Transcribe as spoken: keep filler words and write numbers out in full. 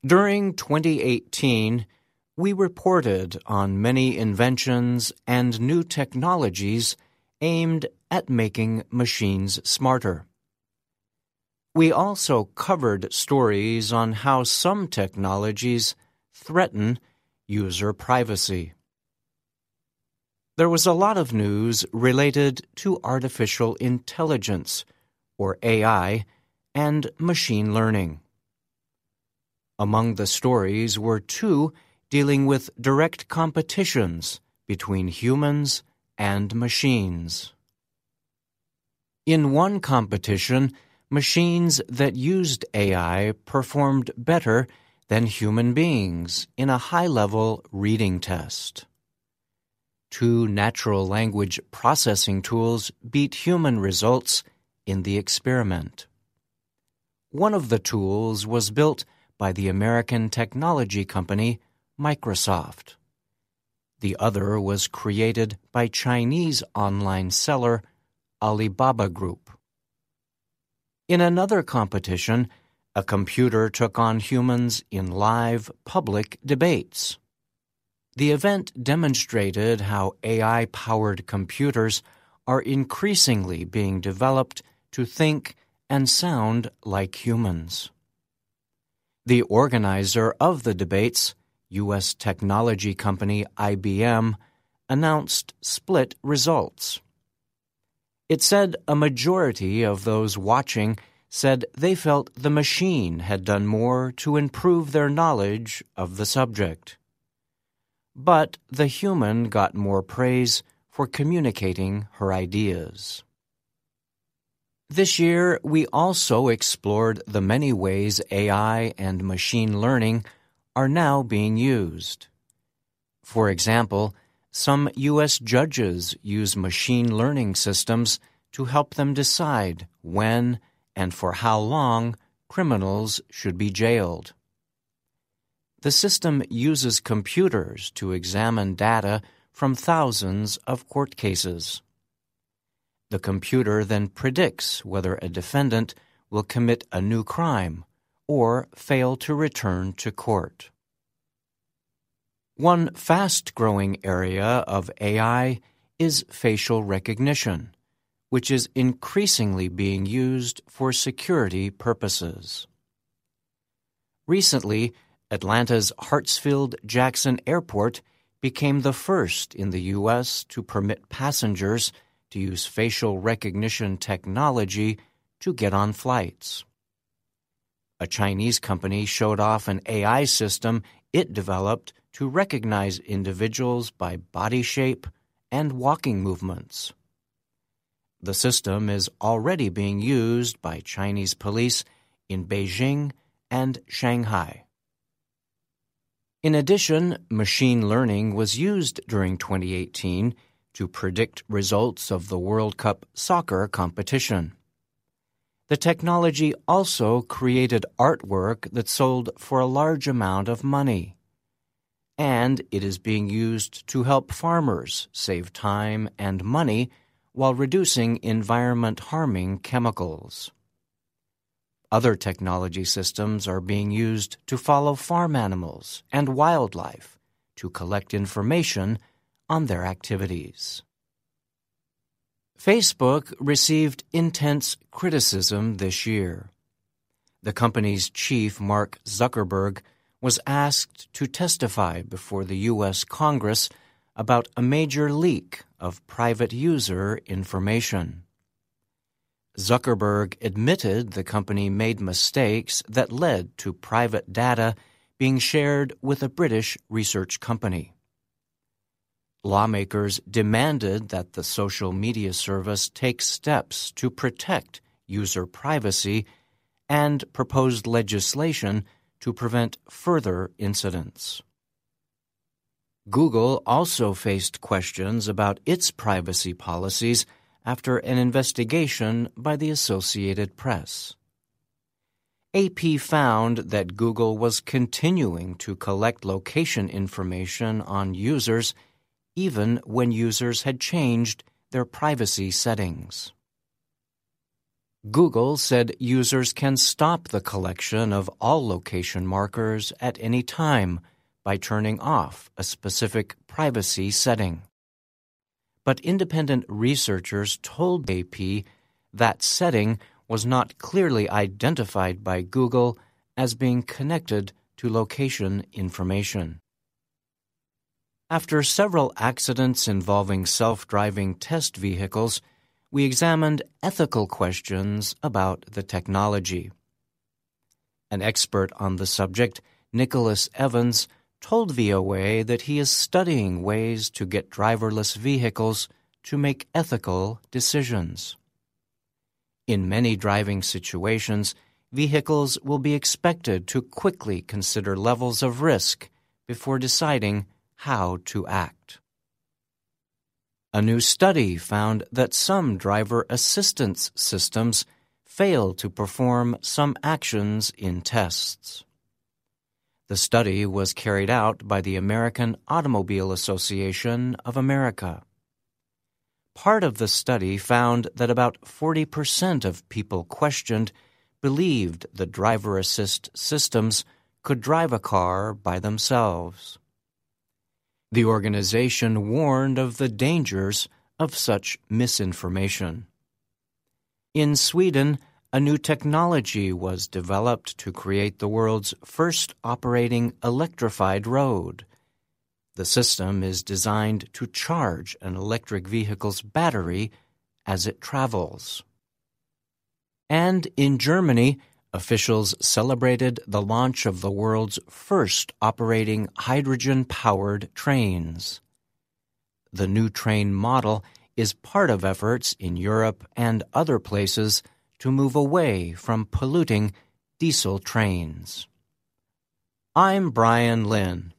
During twenty eighteen, we reported on many inventions and new technologies aimed at making machines smarter. We also covered stories on how some technologies threaten user privacy. There was a lot of news related to artificial intelligence, or A I, and machine learning. Among the stories were two dealing with direct competitions between humans and machines. In one competition, machines that used A I performed better than human beings in a high-level reading test. Two natural language processing tools beat human results in the experiment. One of the tools was built by the American technology company Microsoft. The other was created by Chinese online seller Alibaba Group. In another competition, a computer took on humans in live public debates. The event demonstrated how A I-powered computers are increasingly being developed to think and sound like humans. The organizer of the debates, U S technology company I B M, announced split results. It said a majority of those watching said they felt the machine had done more to improve their knowledge of the subject. But the human got more praise for communicating her ideas. This year, we also explored the many ways A I and machine learning are now being used. For example, some U S judges use machine learning systems to help them decide when and for how long criminals should be jailed. The system uses computers to examine data from thousands of court cases. The computer then predicts whether a defendant will commit a new crime or fail to return to court. One fast-growing area of A I is facial recognition, which is increasingly being used for security purposes. Recently, Atlanta's Hartsfield-Jackson Airport became the first in the U S to permit passengers to use facial recognition technology to get on flights. A Chinese company showed off an A I system it developed to recognize individuals by body shape and walking movements. The system is already being used by Chinese police in Beijing and Shanghai. In addition, machine learning was used during twenty eighteen to predict results of the World Cup soccer competition. The technology also created artwork that sold for a large amount of money. And it is being used to help farmers save time and money while reducing environment-harming chemicals. Other technology systems are being used to follow farm animals and wildlife to collect information on their activities. Facebook received intense criticism this year. The company's chief, Mark Zuckerberg, was asked to testify before the U S Congress about a major leak of private user information. Zuckerberg admitted the company made mistakes that led to private data being shared with a British research company. Lawmakers demanded that the social media service take steps to protect user privacy and proposed legislation to prevent further incidents. Google also faced questions about its privacy policies after an investigation by the Associated Press. A P found that Google was continuing to collect location information on users even when users had changed their privacy settings. Google said users can stop the collection of all location markers at any time by turning off a specific privacy setting. But independent researchers told A P that setting was not clearly identified by Google as being connected to location information. After several accidents involving self-driving test vehicles, we examined ethical questions about the technology. An expert on the subject, Nicholas Evans, told V O A that he is studying ways to get driverless vehicles to make ethical decisions. In many driving situations, vehicles will be expected to quickly consider levels of risk before deciding how to act. A new study found that some driver assistance systems fail to perform some actions in tests. The study was carried out by the American Automobile Association of America. Part of the study found that about forty percent of people questioned believed the driver assist systems could drive a car by themselves. The organization warned of the dangers of such misinformation. In Sweden, a new technology was developed to create the world's first operating electrified road. The system is designed to charge an electric vehicle's battery as it travels. And in Germany, officials celebrated the launch of the world's first operating hydrogen-powered trains. The new train model is part of efforts in Europe and other places to move away from polluting diesel trains. I'm Brian Lynn.